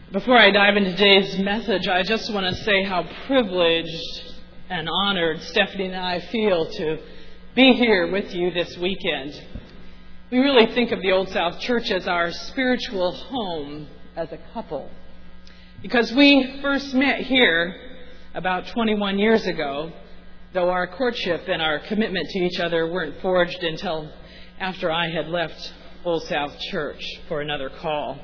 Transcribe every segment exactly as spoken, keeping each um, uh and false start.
Before I dive into today's message, I just want to say how privileged and honored Stephanie and I feel to be here with you this weekend. We really think of the Old South Church as our spiritual home as a couple, because we first met here about twenty-one years ago, though our courtship and our commitment to each other weren't forged until after I had left Old South Church for another call.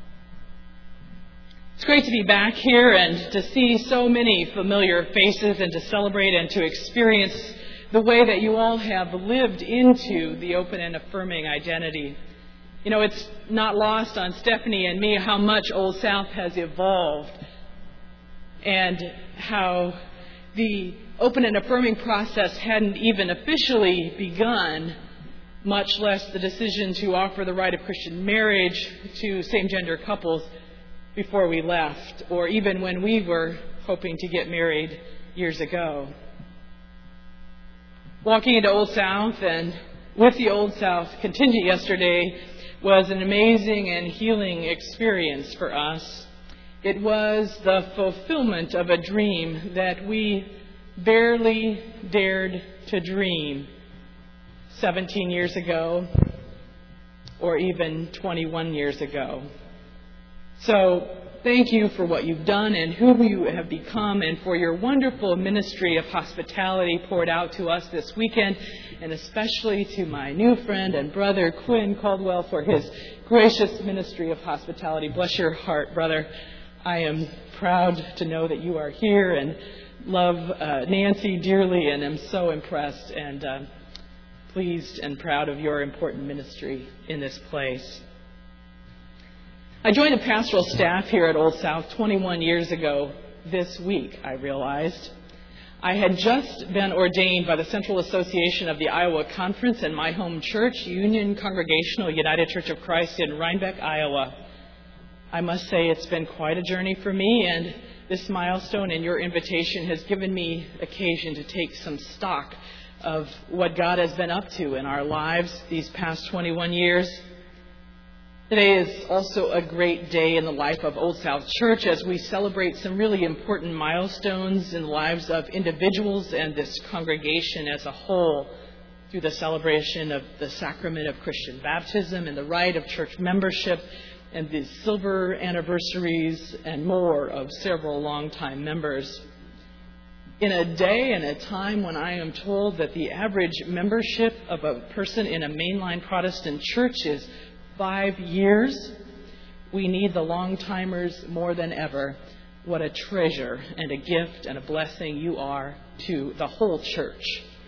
It's great to be back here and to see so many familiar faces and to celebrate and to experience the way that you all have lived into the open and affirming identity. You know, it's not lost on Stephanie and me how much Old South has evolved and how the open and affirming process hadn't even officially begun, much less the decision to offer the right of Christian marriage to same-gender couples before we left, or even when we were hoping to get married years ago. Walking into Old South and with the Old South contingent yesterday was an amazing and healing experience for us. It was the fulfillment of a dream that we barely dared to dream seventeen years ago or even twenty-one years ago. So thank you for what you've done and who you have become, and for your wonderful ministry of hospitality poured out to us this weekend, and especially to my new friend and brother, Quinn Caldwell, for his gracious ministry of hospitality. Bless your heart, brother. I am proud to know that you are here and love uh, Nancy dearly, and am so impressed and uh, pleased and proud of your important ministry in this place. I joined the pastoral staff here at Old South twenty-one years ago this week, I realized. I had just been ordained by the Central Association of the Iowa Conference in my home church, Union Congregational United Church of Christ in Rhinebeck, Iowa. I must say it's been quite a journey for me, and this milestone and your invitation has given me occasion to take some stock of what God has been up to in our lives these past twenty-one years. Today is also a great day in the life of Old South Church as we celebrate some really important milestones in the lives of individuals and this congregation as a whole through the celebration of the sacrament of Christian baptism and the rite of church membership and the silver anniversaries and more of several longtime members. In a day and a time when I am told that the average membership of a person in a mainline Protestant church is five years, we need the long-timers more than ever. What a treasure and a gift and a blessing you are to the whole church.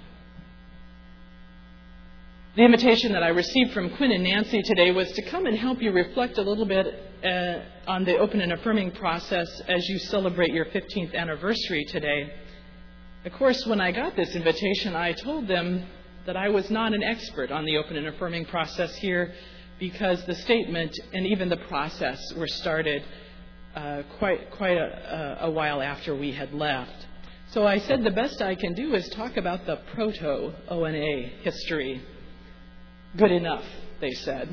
The invitation that I received from Quinn and Nancy today was to come and help you reflect a little bit uh, on the open and affirming process as you celebrate your fifteenth anniversary today. Of course, when I got this invitation, I told them that I was not an expert on the open and affirming process here, because the statement and even the process were started uh, quite quite a, a while after we had left. So I said the best I can do is talk about the proto-O N A history. Good enough, they said.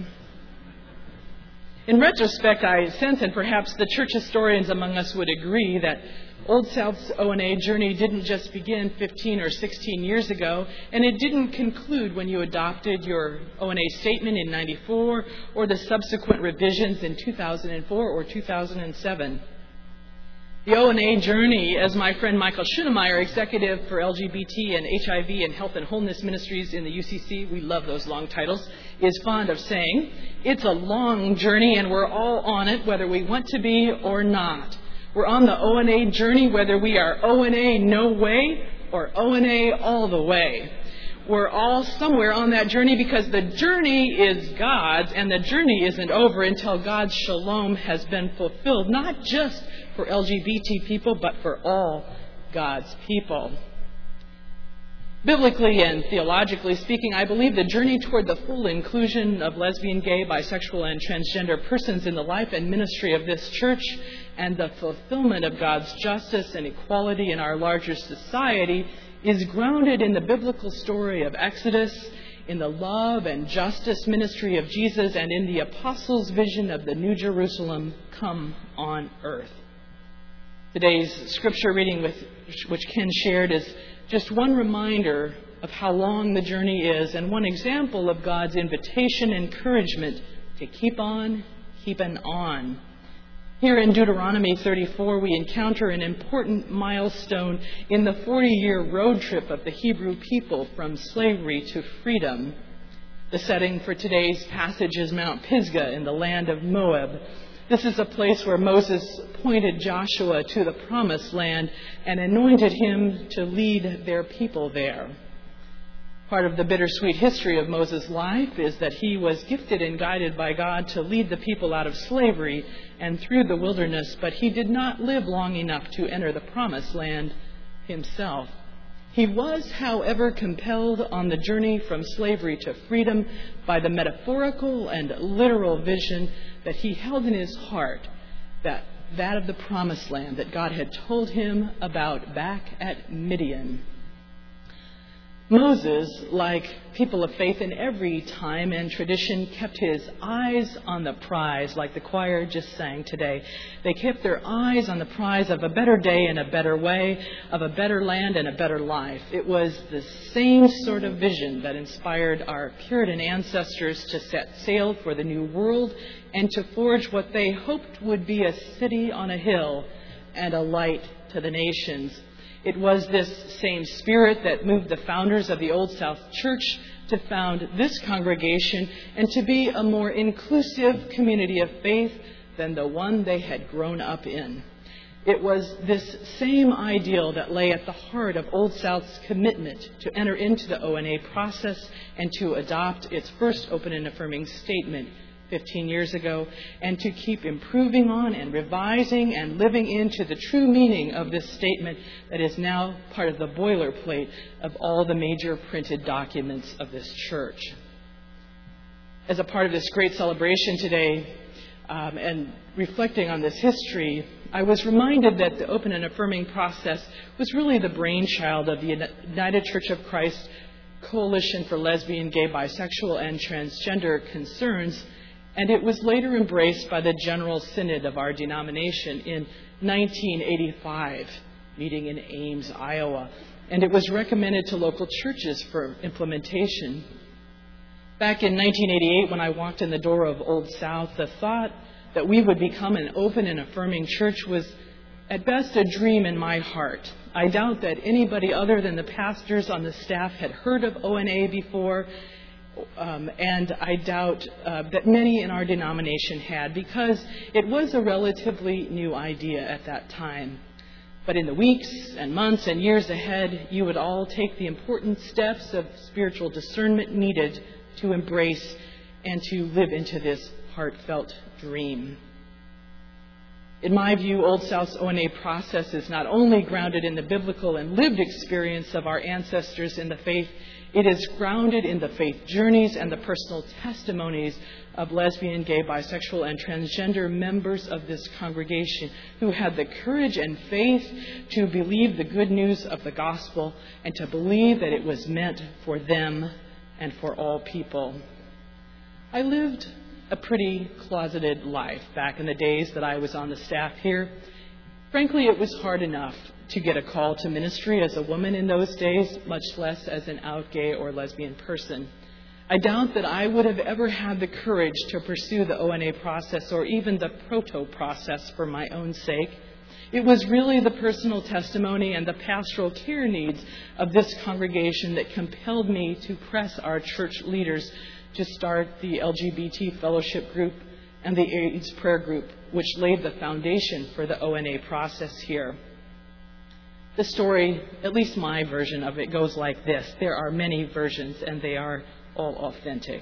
In retrospect, I sense, and perhaps the church historians among us would agree, that Old South's O N A journey didn't just begin fifteen or sixteen years ago, and it didn't conclude when you adopted your O N A statement in ninety-four or the subsequent revisions in two thousand four or two thousand seven. The O N A journey, as my friend Michael Schunemeyer, executive for L G B T and H I V and Health and Wholeness Ministries in the U C C, we love those long titles, is fond of saying, it's a long journey and we're all on it whether we want to be or not. We're on the O N A journey whether we are O N A no way or O N A all the way. We're all somewhere on that journey because the journey is God's, and the journey isn't over until God's shalom has been fulfilled, not just for L G B T people, but for all God's people. Biblically and theologically speaking, I believe the journey toward the full inclusion of lesbian, gay, bisexual, and transgender persons in the life and ministry of this church and the fulfillment of God's justice and equality in our larger society is grounded in the biblical story of Exodus, in the love and justice ministry of Jesus and in the apostles' vision of the New Jerusalem come on earth. Today's scripture reading, with, which Ken shared, is just one reminder of how long the journey is and one example of God's invitation and encouragement to keep on, keeping on. Here in Deuteronomy thirty-four, we encounter an important milestone in the forty-year road trip of the Hebrew people from slavery to freedom. The setting for today's passage is Mount Pisgah in the land of Moab. This is a place where Moses pointed Joshua to the promised land and anointed him to lead their people there. Part of the bittersweet history of Moses' life is that he was gifted and guided by God to lead the people out of slavery and through the wilderness, but he did not live long enough to enter the promised land himself. He was, however, compelled on the journey from slavery to freedom by the metaphorical and literal vision that he held in his heart, that, that of the promised land that God had told him about back at Midian. Moses, like people of faith in every time and tradition, kept his eyes on the prize, like the choir just sang today. They kept their eyes on the prize of a better day and a better way, of a better land and a better life. It was the same sort of vision that inspired our Puritan ancestors to set sail for the New World and to forge what they hoped would be a city on a hill and a light to the nations. It was this same spirit that moved the founders of the Old South Church to found this congregation and to be a more inclusive community of faith than the one they had grown up in. It was this same ideal that lay at the heart of Old South's commitment to enter into the O N A process and to adopt its first open and affirming statement fifteen years ago, and to keep improving on and revising and living into the true meaning of this statement that is now part of the boilerplate of all the major printed documents of this church. As a part of this great celebration today, um, and reflecting on this history, I was reminded that the open and affirming process was really the brainchild of the United Church of Christ Coalition for Lesbian, Gay, Bisexual, and Transgender Concerns, and it was later embraced by the General Synod of our denomination in nineteen eighty-five, meeting in Ames, Iowa, and it was recommended to local churches for implementation. Back in nineteen eighty-eight, when I walked in the door of Old South, the thought that we would become an open and affirming church was at best a dream in my heart. I doubt that anybody other than the pastors on the staff had heard of O N A before, Um, and I doubt uh, that many in our denomination had, because it was a relatively new idea at that time. But in the weeks and months and years ahead, you would all take the important steps of spiritual discernment needed to embrace and to live into this heartfelt dream. In my view, Old South's O N A process is not only grounded in the biblical and lived experience of our ancestors in the faith, it is grounded in the faith journeys and the personal testimonies of lesbian, gay, bisexual, and transgender members of this congregation who had the courage and faith to believe the good news of the gospel and to believe that it was meant for them and for all people. I lived a pretty closeted life back in the days that I was on the staff here. Frankly, it was hard enough to get a call to ministry as a woman in those days, much less as an out gay or lesbian person. I doubt that I would have ever had the courage to pursue the O N A process or even the proto process for my own sake. It was really the personal testimony and the pastoral care needs of this congregation that compelled me to press our church leaders to start the L G B T fellowship group and the AIDS prayer group, which laid the foundation for the O N A process here. The story, at least my version of it, goes like this. There are many versions, and they are all authentic.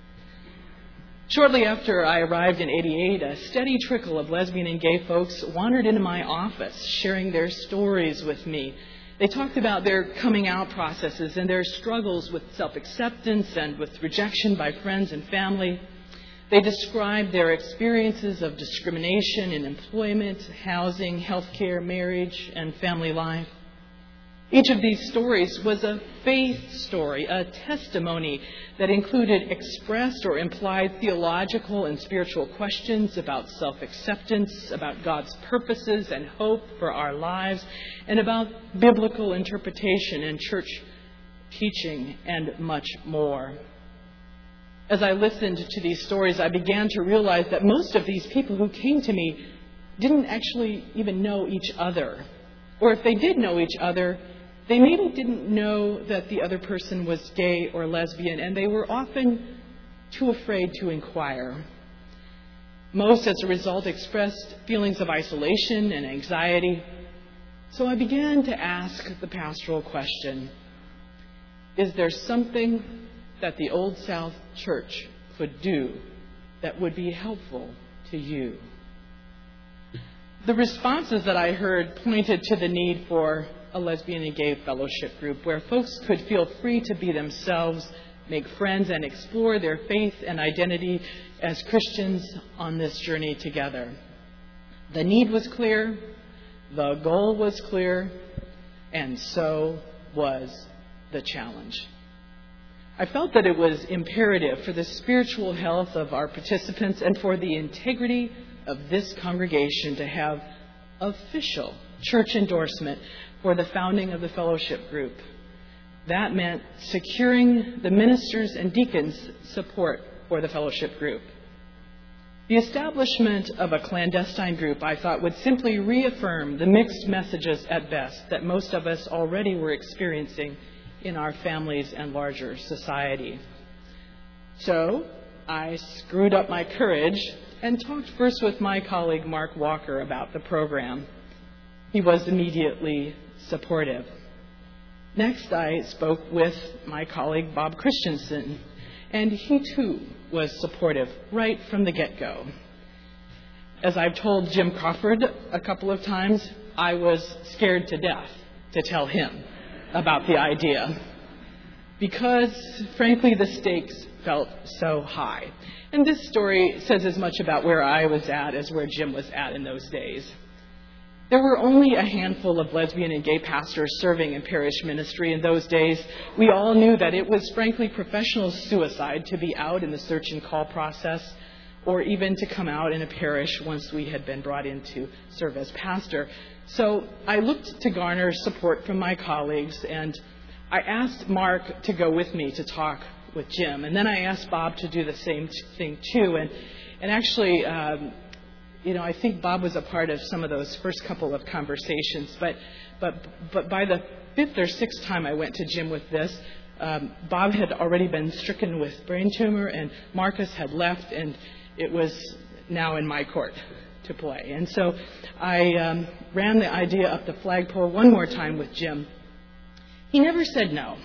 Shortly after I arrived in eighty-eight, a steady trickle of lesbian and gay folks wandered into my office, sharing their stories with me. They talked about their coming out processes and their struggles with self-acceptance and with rejection by friends and family. They described their experiences of discrimination in employment, housing, healthcare, marriage, and family life. Each of these stories was a faith story, a testimony that included expressed or implied theological and spiritual questions about self-acceptance, about God's purposes and hope for our lives, and about biblical interpretation and church teaching, and much more. As I listened to these stories, I began to realize that most of these people who came to me didn't actually even know each other. Or if they did know each other, they maybe didn't know that the other person was gay or lesbian, and they were often too afraid to inquire. Most, as a result, expressed feelings of isolation and anxiety. So I began to ask the pastoral question, is there something that the Old South Church could do that would be helpful to you? The responses that I heard pointed to the need for a lesbian and gay fellowship group where folks could feel free to be themselves, make friends, and explore their faith and identity as Christians on this journey together. The need was clear, the goal was clear, and so was the challenge. I felt that it was imperative for the spiritual health of our participants and for the integrity of this congregation to have official church endorsement for the founding of the fellowship group. That meant securing the ministers' and deacons' support for the fellowship group. The establishment of a clandestine group, I thought, would simply reaffirm the mixed messages at best that most of us already were experiencing in our families and larger society. So I screwed up my courage and talked first with my colleague Mark Walker about the program. He was immediately supportive. Next, I spoke with my colleague Bob Christensen, and he too was supportive right from the get-go. As I've told Jim Crawford a couple of times, I was scared to death to tell him about the idea because, frankly, the stakes felt so high. And this story says as much about where I was at as where Jim was at in those days. There were only a handful of lesbian and gay pastors serving in parish ministry in those days. We all knew that it was, frankly, professional suicide to be out in the search and call process or even to come out in a parish once we had been brought in to serve as pastor. So I looked to garner support from my colleagues, and I asked Mark to go with me to talk with Jim. And then I asked Bob to do the same thing too. And, and actually, um, you know, I think Bob was a part of some of those first couple of conversations. But but but by the fifth or sixth time I went to Jim with this, um, Bob had already been stricken with brain tumor, and Marcus had left, and it was now in my court to play. And so I um, ran the idea up the flagpole one more time with Jim. He never said no.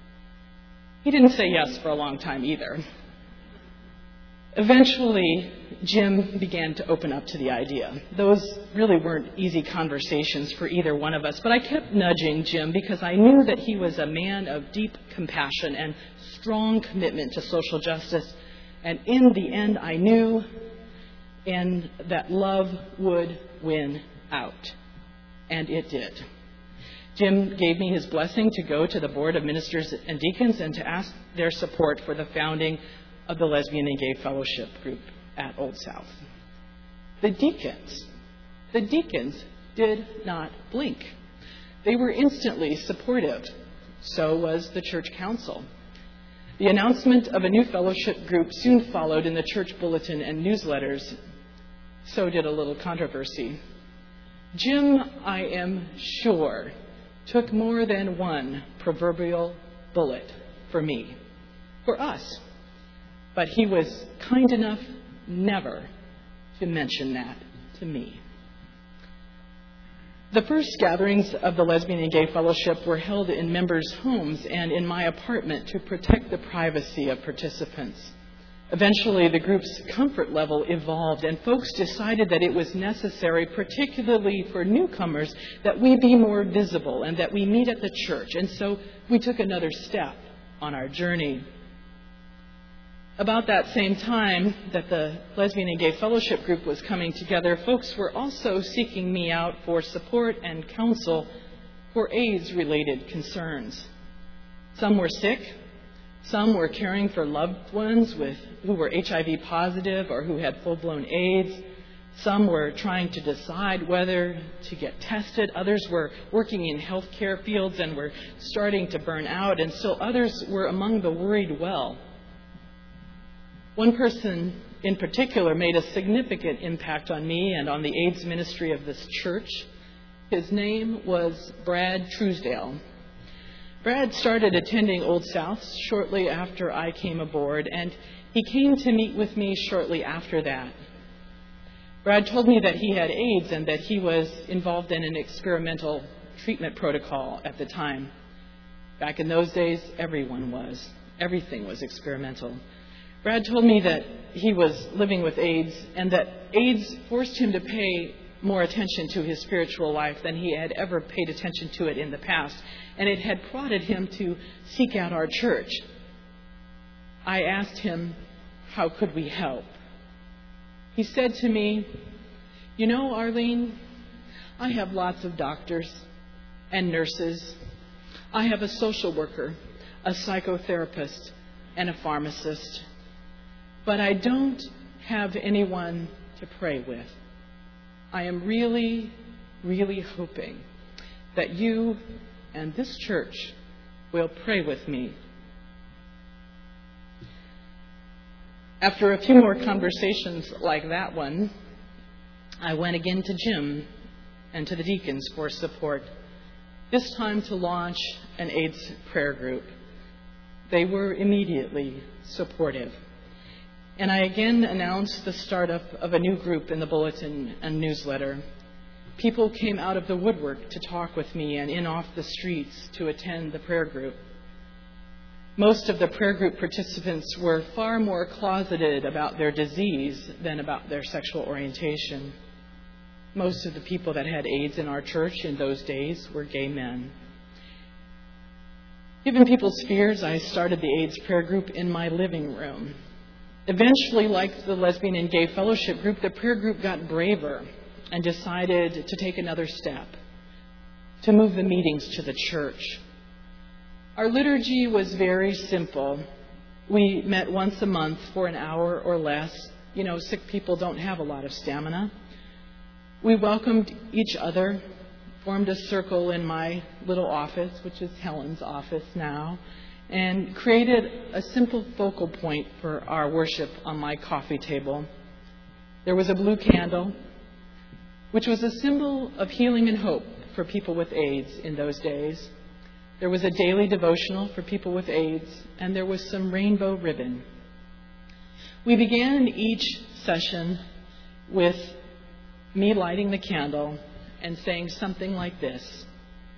He didn't say yes for a long time either. Eventually, Jim began to open up to the idea. Those really weren't easy conversations for either one of us, but I kept nudging Jim because I knew that he was a man of deep compassion and strong commitment to social justice. And in the end, I knew and that love would win out. And it did. Jim gave me his blessing to go to the Board of Ministers and Deacons and to ask their support for the founding of the Lesbian and Gay Fellowship Group at Old South. The deacons, the deacons did not blink. They were instantly supportive. So was the church council. The announcement of a new fellowship group soon followed in the church bulletin and newsletters. So did a little controversy. Jim, I am sure, took more than one proverbial bullet for me, for us. But he was kind enough never to mention that to me. The first gatherings of the Lesbian and Gay Fellowship were held in members' homes and in my apartment to protect the privacy of participants. Eventually, the group's comfort level evolved, and folks decided that it was necessary, particularly for newcomers, that we be more visible and that we meet at the church. And so we took another step on our journey. About that same time that the Lesbian and Gay Fellowship Group was coming together, folks were also seeking me out for support and counsel for AIDS-related concerns. Some were sick. Some were caring for loved ones with, who were H I V positive or who had full-blown AIDS. Some were trying to decide whether to get tested. Others were working in healthcare fields and were starting to burn out. And still others were among the worried well. One person in particular made a significant impact on me and on the AIDS ministry of this church. His name was Brad Truesdale. Brad started attending Old South shortly after I came aboard, and he came to meet with me shortly after that. Brad told me that he had AIDS and that he was involved in an experimental treatment protocol at the time. Back in those days, everyone was. Everything was experimental. Brad told me that he was living with AIDS and that AIDS forced him to pay more attention to his spiritual life than he had ever paid attention to it in the past, and it had prodded him to seek out our church. I asked him, how could we help? He said to me, you know, Arlene, I have lots of doctors and nurses. I have a social worker, a psychotherapist, and a pharmacist, but I don't have anyone to pray with. I am really, really hoping that you and this church will pray with me. After a few more conversations like that one, I went again to Jim and to the deacons for support, this time to launch an AIDS prayer group. They were immediately supportive. And I again announced the startup of a new group in the bulletin and newsletter. People came out of the woodwork to talk with me and in off the streets to attend the prayer group. Most of the prayer group participants were far more closeted about their disease than about their sexual orientation. Most of the people that had AIDS in our church in those days were gay men. Given people's fears, I started the AIDS prayer group in my living room. Eventually, like the lesbian and gay fellowship group, the prayer group got braver and decided to take another step, to move the meetings to the church. Our liturgy was very simple. We met once a month for an hour or less. You know, sick people don't have a lot of stamina. We welcomed each other, formed a circle in my little office, which is Helen's office now, and created a simple focal point for our worship on my coffee table. There was a blue candle, which was a symbol of healing and hope for people with AIDS in those days. There was a daily devotional for people with AIDS, and there was some rainbow ribbon. We began each session with me lighting the candle and saying something like this: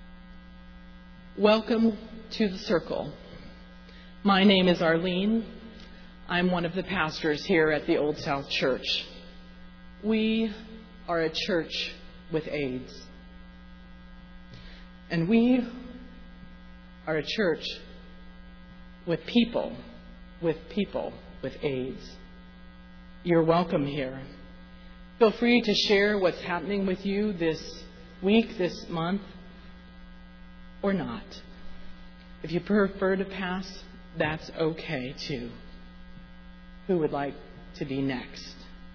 welcome to the circle. My name is Arlene. I'm one of the pastors here at the Old South Church. We are a church with AIDS. And we are a church with people, with people with AIDS. You're welcome here. Feel free to share what's happening with you this week, this month, or not. If you prefer to pass, that's okay too. Who would like to be next?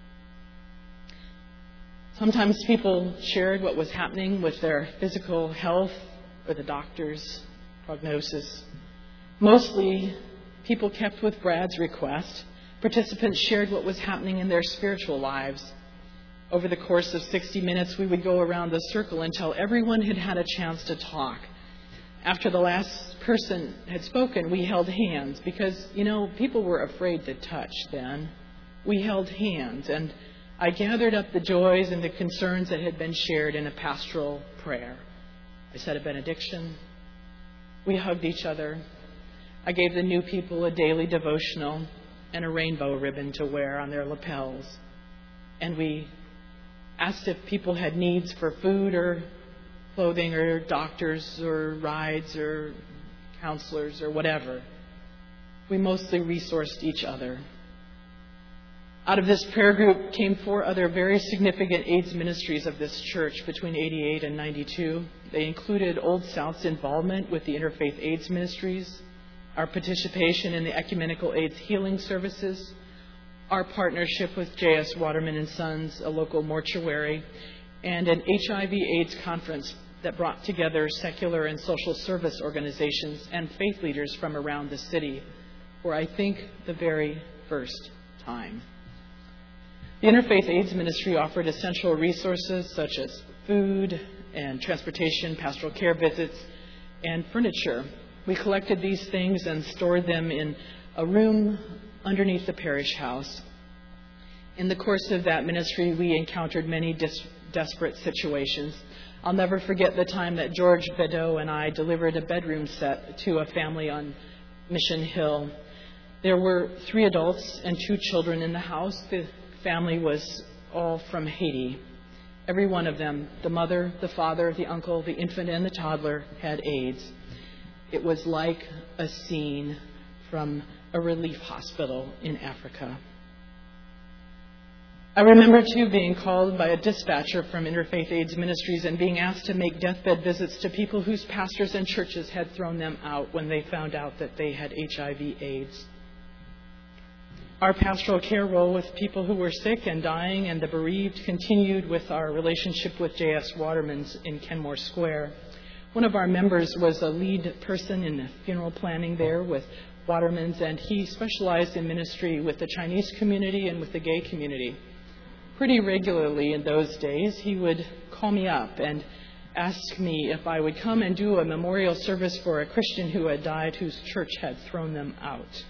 Sometimes people shared what was happening with their physical health or the doctor's prognosis. Mostly, people kept with Brad's request. Participants shared what was happening in their spiritual lives. Over the course of sixty minutes, we would go around the circle until everyone had had a chance to talk. After the last person had spoken, we held hands because, you know, people were afraid to touch then. We held hands, and I gathered up the joys and the concerns that had been shared in a pastoral prayer. I said a benediction. We hugged each other. I gave the new people a daily devotional and a rainbow ribbon to wear on their lapels. And we asked if people had needs for food or clothing or doctors or rides or counselors or whatever. We mostly resourced each other. Out of this prayer group came four other very significant AIDS ministries of this church between eighty-eight and ninety-two. They included Old South's involvement with the Interfaith AIDS Ministries, our participation in the Ecumenical AIDS Healing Services, our partnership with J S Waterman and Sons, a local mortuary, and an H I V AIDS conference that brought together secular and social service organizations and faith leaders from around the city for, I think, the very first time. The Interfaith AIDS Ministry offered essential resources such as food and transportation, pastoral care visits, and furniture. We collected these things and stored them in a room underneath the parish house. In the course of that ministry, we encountered many dis- desperate situations. I'll never forget the time that George Bedeau and I delivered a bedroom set to a family on Mission Hill. There were three adults and two children in the house. The family was all from Haiti. Every one of them, the mother, the father, the uncle, the infant, and the toddler, had AIDS. It was like a scene from a relief hospital in Africa. I remember, too, being called by a dispatcher from Interfaith AIDS Ministries and being asked to make deathbed visits to people whose pastors and churches had thrown them out when they found out that they had H I V AIDS. Our pastoral care role with people who were sick and dying and the bereaved continued with our relationship with J S Waterman's in Kenmore Square. One of our members was a lead person in the funeral planning there with Waterman's, and he specialized in ministry with the Chinese community and with the gay community. Pretty regularly in those days, he would call me up and ask me if I would come and do a memorial service for a Christian who had died whose church had thrown them out.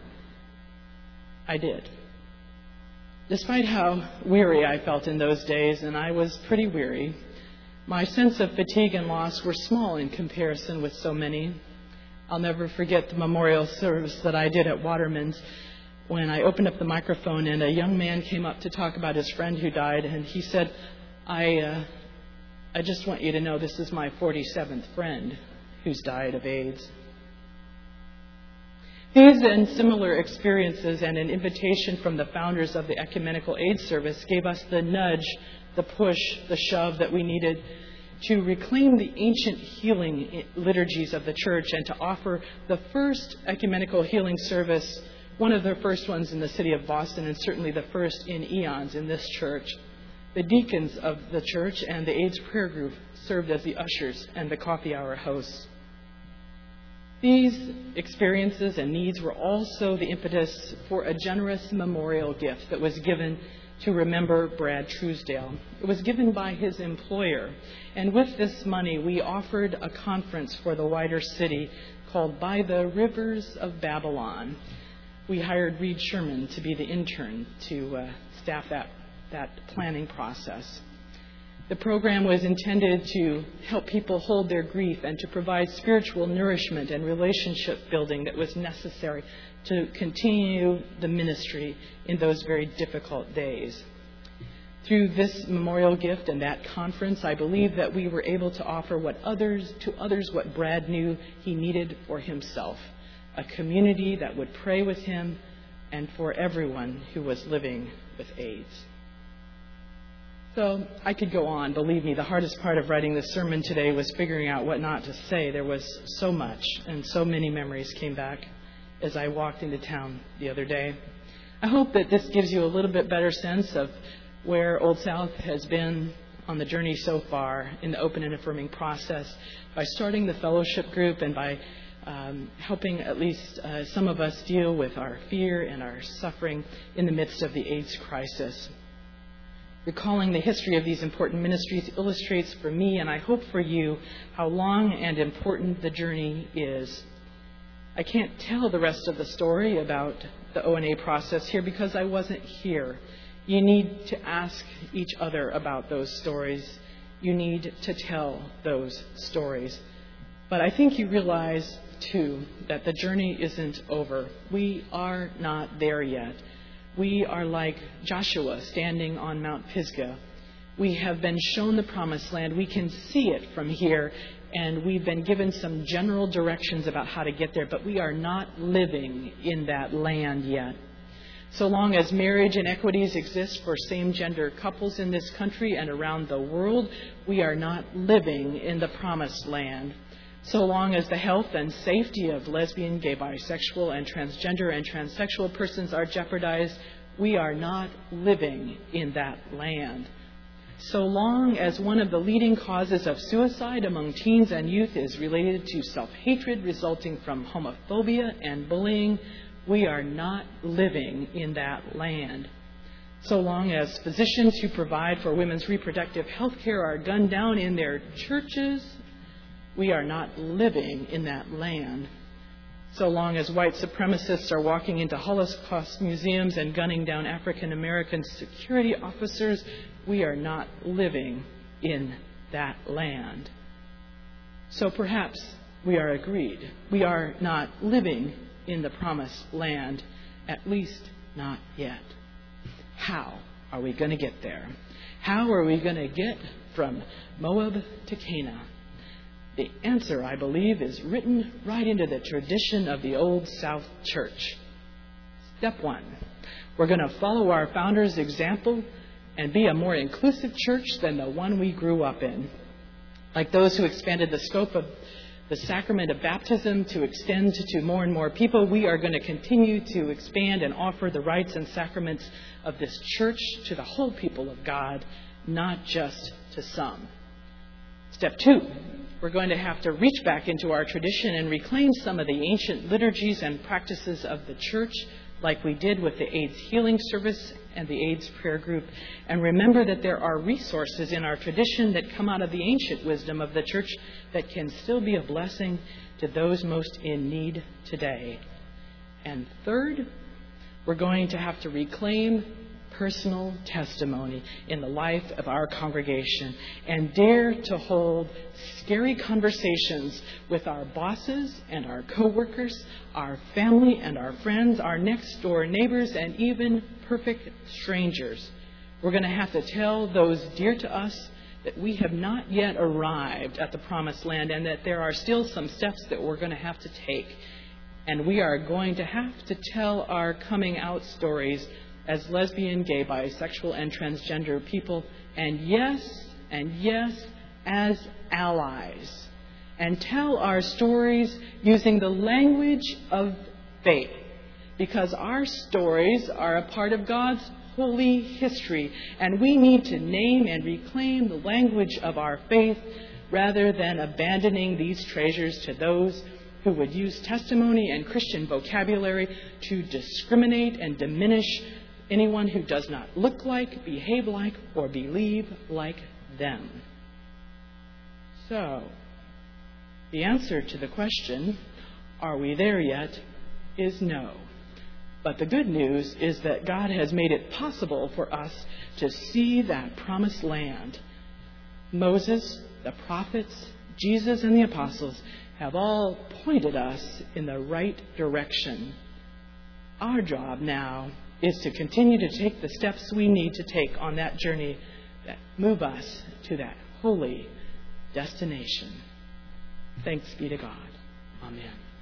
I did. Despite how weary I felt in those days, and I was pretty weary, my sense of fatigue and loss were small in comparison with so many. I'll never forget the memorial service that I did at Waterman's when I opened up the microphone and a young man came up to talk about his friend who died, and he said, I, uh, I just want you to know this is my forty-seventh friend who's died of AIDS. These and similar experiences and an invitation from the founders of the Ecumenical AIDS Service gave us the nudge, the push, the shove that we needed to reclaim the ancient healing liturgies of the church and to offer the first ecumenical healing service, one of the first ones in the city of Boston and certainly the first in eons in this church. The deacons of the church and the AIDS prayer group served as the ushers and the coffee hour hosts. These experiences and needs were also the impetus for a generous memorial gift that was given to remember Brad Truesdale. It was given by his employer, and with this money we offered a conference for the wider city called By the Rivers of Babylon. We hired Reed Sherman to be the intern to uh, staff that, that planning process. The program was intended to help people hold their grief and to provide spiritual nourishment and relationship building that was necessary to continue the ministry in those very difficult days. Through this memorial gift and that conference, I believe that we were able to offer what others to others what Brad knew he needed for himself, a community that would pray with him and for everyone who was living with AIDS. So I could go on. Believe me, the hardest part of writing this sermon today was figuring out what not to say. There was so much, and so many memories came back as I walked into town the other day. I hope that this gives you a little bit better sense of where Old South has been on the journey so far in the open and affirming process by starting the fellowship group and by um, helping at least uh, some of us deal with our fear and our suffering in the midst of the AIDS crisis. Recalling the history of these important ministries illustrates for me, and I hope for you, how long and important the journey is. I can't tell the rest of the story about the O N A process here because I wasn't here. You need to ask each other about those stories. You need to tell those stories. But I think you realize, too, that the journey isn't over. We are not there yet. We are like Joshua standing on Mount Pisgah. We have been shown the promised land. We can see it from here, and we've been given some general directions about how to get there, but we are not living in that land yet. So long as marriage inequities exist for same-gender couples in this country and around the world, we are not living in the promised land. So long as the health and safety of lesbian, gay, bisexual, and transgender and transsexual persons are jeopardized, we are not living in that land. So long as one of the leading causes of suicide among teens and youth is related to self-hatred resulting from homophobia and bullying, we are not living in that land. So long as physicians who provide for women's reproductive health care are gunned down in their churches, we are not living in that land. So long as white supremacists are walking into Holocaust museums and gunning down African American security officers, we are not living in that land. So perhaps we are agreed. We are not living in the promised land, at least not yet. How are we going to get there? How are we going to get from Moab to Canaan? The answer, I believe, is written right into the tradition of the Old South Church. Step one, we're going to follow our founders' example and be a more inclusive church than the one we grew up in. Like those who expanded the scope of the sacrament of baptism to extend to more and more people, we are going to continue to expand and offer the rites and sacraments of this church to the whole people of God, not just to some. Step two, we're going to have to reach back into our tradition and reclaim some of the ancient liturgies and practices of the church, like we did with the AIDS healing service and the AIDS prayer group, and remember that there are resources in our tradition that come out of the ancient wisdom of the church that can still be a blessing to those most in need today. And third, we're going to have to reclaim personal testimony in the life of our congregation and dare to hold scary conversations with our bosses and our coworkers, our family and our friends, our next door neighbors, and even perfect strangers. We're going to have to tell those dear to us that we have not yet arrived at the promised land and that there are still some steps that we're going to have to take. And we are going to have to tell our coming out stories as lesbian, gay, bisexual, and transgender people, and yes, and yes, as allies, and tell our stories using the language of faith, because our stories are a part of God's holy history, and we need to name and reclaim the language of our faith rather than abandoning these treasures to those who would use testimony and Christian vocabulary to discriminate and diminish anyone who does not look like, behave like, or believe like them. So, the answer to the question, are we there yet, is no. But the good news is that God has made it possible for us to see that promised land. Moses, the prophets, Jesus, and the apostles have all pointed us in the right direction. Our job now is to continue to take the steps we need to take on that journey that move us to that holy destination. Thanks be to God. Amen.